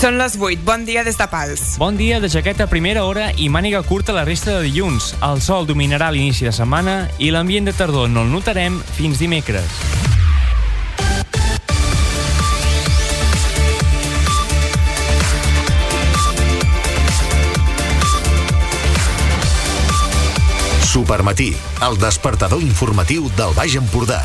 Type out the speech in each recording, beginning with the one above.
Són les 8. Bon dia des de Pals. Bon dia de jaqueta a primera hora i màniga curta la resta de dilluns. El sol dominarà l'inici de setmana i l'ambient de tardor no el notarem fins dimecres. Supermatí, el despertador informatiu del Baix Empordà.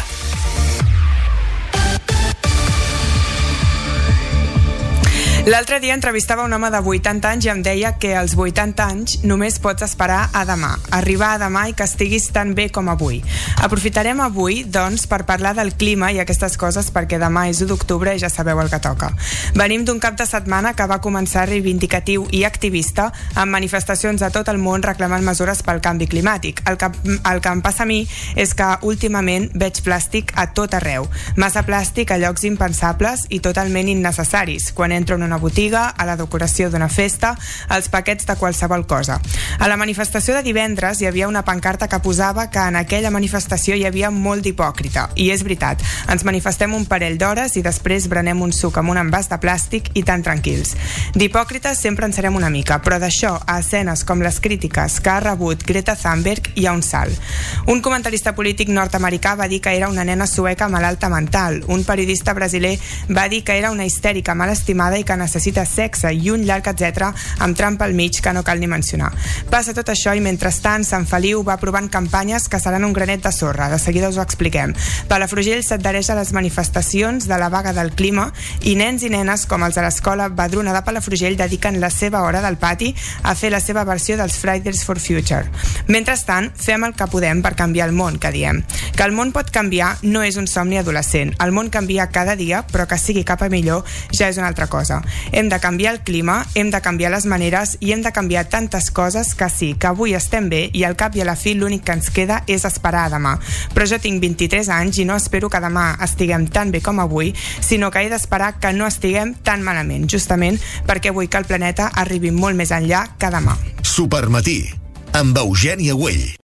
L'altre dia entrevistava un home de 80 anys i em deia que als 80 anys només pots esperar a demà. Arribar a demà i que estiguis tan bé com avui. Aprofitarem avui, doncs, per parlar del clima i aquestes coses perquè demà és 1 d'octubre i ja sabeu el que toca. Venim d'un cap de setmana que va començar reivindicatiu i activista amb manifestacions a tot el món reclamant mesures pel canvi climàtic. El que em passa a mi és que últimament veig plàstic a tot arreu. Massa plàstic a llocs impensables i totalment innecessaris. Quan entro en una botiga, a la decoració d'una festa, als paquets de qualsevol cosa. A la manifestació de divendres hi havia una pancarta que posava que en aquella manifestació hi havia molt d'hipòcrita. I és veritat, ens manifestem un parell d'hores i després berenem un suc amb un envàs de plàstic i tan tranquils. D'hipòcrites sempre en serem una mica, però d'això a escenes com les crítiques que ha rebut Greta Thunberg hi ha un salt. Un comentarista polític nord-americà va dir que era una nena sueca malalta mental. Un periodista brasiler va dir que era una histèrica mal estimada i que necessita sexe i un llarg etcètera amb trampa al mig que no cal ni mencionar. Passa tot això i mentrestant Sant Feliu va aprovant campanyes que seran un granet de sorra. De seguida us ho expliquem. Palafrugell s'adhereix a les manifestacions de la vaga del clima i nens i nenes com els de l'escola Badruna de Palafrugell dediquen la seva hora del pati a fer la seva versió dels Fridays for Future. Mentrestant, fem el que podem per canviar el món, que diem. Que el món pot canviar no és un somni adolescent. El món canvia cada dia, però que sigui cap a millor ja és una altra cosa. Hem de canviar el clima, hem de canviar les maneres i hem de canviar tantes coses que sí, que avui estem bé i al cap i a la fi l'únic que ens queda és esperar a demà. Però jo tinc 23 anys i no espero que demà estiguem tan bé com avui, sinó que he d'esperar que no estiguem tan malament, justament perquè vull que el planeta arribi molt més enllà que demà. Supermatí, amb Eugènia Güell.